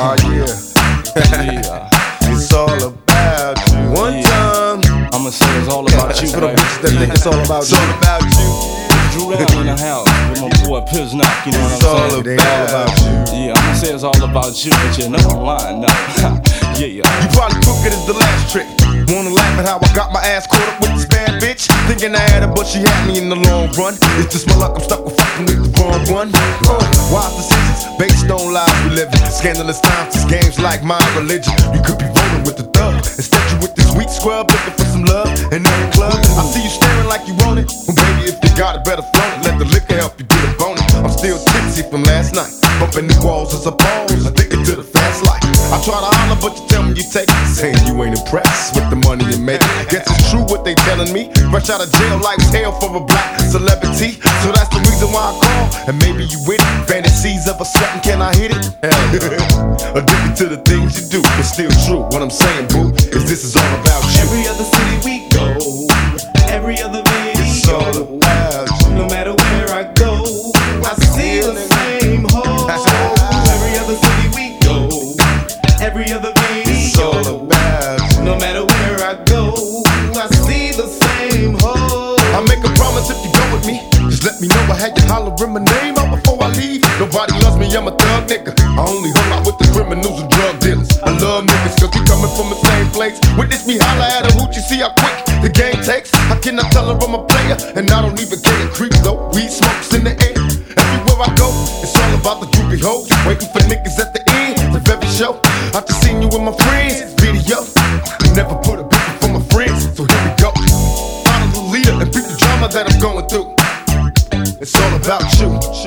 Oh yeah. It's all about you. One time I'ma say it's all about you. For the bitches that think it's all about you. It's all about you. Drew down in the house with my boy Piznock, you know what I'm saying? It's all about you. Yeah, I'ma say it's all about you, but you know I'm lying now. Yeah. You probably took it as the last trick. Wanna laugh at how I got my ass caught up with this bad bitch? Thinking I had her, but she had me in the long run. It's just my luck, I'm stuck with fucking with the wrong one. Wise decisions based on lies we live in. Scandalous times, it's games like my religion. You could be rolling with the thug. Instead you with this weak scrub looking for some love. And in the club, I see you staring like you want it. Well baby, if you got it, better flaunt it. Let the liquor help you get a bonus. I'm still tipsy from last night. Bumping the walls as a pause, addicted to the fast life. I try to holler, but you tell me you take it. Saying you ain't impressed with the money you make. Guess it's true what they telling me. Fresh out of jail, life's hell for a black celebrity. So that's the reason why I call. And maybe you with it. Fantasies of a sudden, can I hit it? Addicted to the things you do, but still true. What I'm saying, boo, is this is all about you. Every other city we go, every other video, it's all about you. No matter where I go, I see the same hoes. Every other city we go, every other it's all video, about you. no matter where I go, I see the same hoes. I make a promise if you go with me, just let me know. I had you hollering my name out before I leave. Nobody loves me, I'm a thug nigga. I only hung out with the criminals and drug dealers. I love niggas cause we coming from the same place. Witness me holla at a hoochie, see how quick the game takes. How can I tell her I'm a player? And I don't even care. Creeps though, weed smokes in the air. Everywhere I go, it's all about the groupie hoes. Waiting for niggas at the end of every show. I just seen you with my friends, video. Never put a bitch for my friends, so here we go. Follow the leader and beat the drama that I'm going through. It's all about you.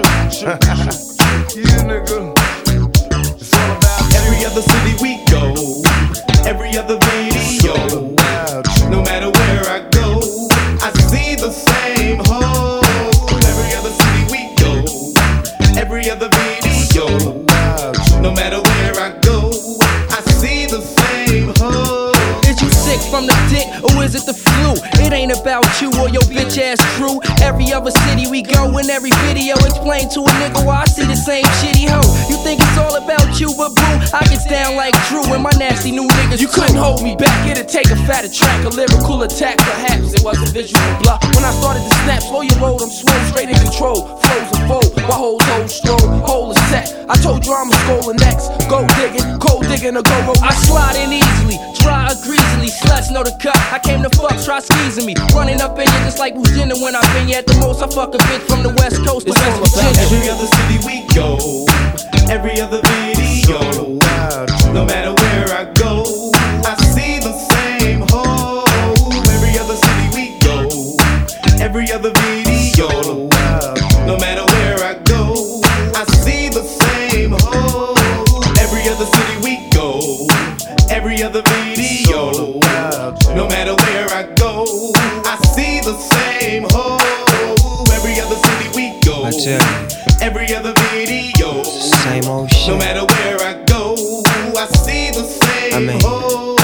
Yeah, nigga. It's all about you. Every other city we go, every other video, no matter where I go, I see the same hoes. Every other city we go, every other video, no matter where I go, I see the same hoes. Is you sick from the dick or is it the flu? It ain't about you or your bitch ass crew. Every other city we go, in every video explain to a nigga why I see the same shitty hoe. You think it's all about you, but boo, I get down like Drew and my nasty new niggas. You couldn't hold me back, it'd take a fatter track, a lyrical attack. Perhaps it was a visual bluff. When I started to snap, slow your roll, I'm slow, straight in control. Flows and fold, my whole slow, whole is set. I told you I'm a skull next. Go digging, cold digging, or go roll. I slide in easily, dry or greasily. Sluts know the cut. I came to fuck, try squeezing me. Running up in you just like Lucinda when I've been you at the most. I fuck a bitch from the West Coast to West Virginia. Every other city we go, every other video, no matter where I go, I see the same hoes. Every other city we go, every other video, no matter where I go, I see the same hoes. Every other city we go, every other video, no matter where I go, I see the same hoes. Every other city we go, I tell you, every other video, same old shit. no matter where I go, I see the same hoes.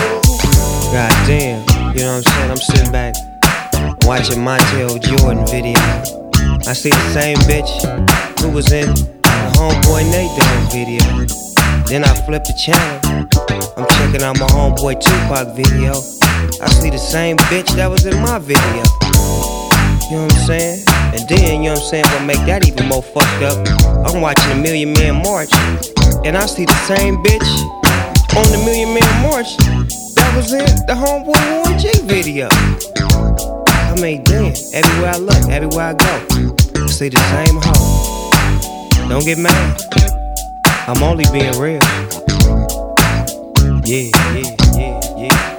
Goddamn, you know what I'm saying? I'm sitting back watching Montel Jordan video. I see the same bitch who was in the Homeboy Nate Dogg video. Then I flip the channel, I'm checking out my Homeboy Tupac video. I see the same bitch that was in my video. You know what I'm saying? And then, you know what I'm saying, what make that even more fucked up, I'm watching a Million Man March, and I see the same bitch on the Million Man March that was in the Homeboy Warren G video. I mean, damn, everywhere I look, everywhere I go, I see the same hoe. Don't get mad, I'm only being real. Yeah.